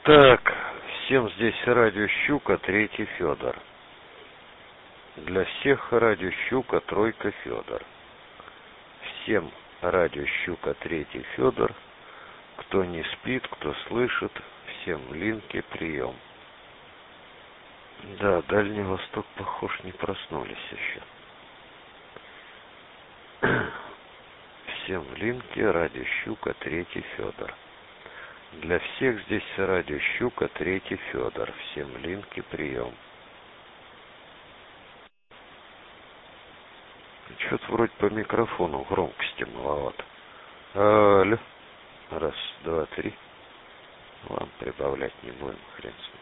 Так, всем здесь радио Щука, третий Федор. Для всех радио Щука, тройка Федор. Всем радио Щука, третий Федор. Кто не спит, кто слышит, всем в линке прием. Да, Дальний Восток, похож, не проснулись еще. Всем в линке радио Щука, третий Федор. Для всех здесь радио Щука, третий Федор. Всем в линке прием. Что-то вроде по микрофону громкости маловато. Алло. Раз, два, три. Ладно, прибавлять не будем, хрен с ним.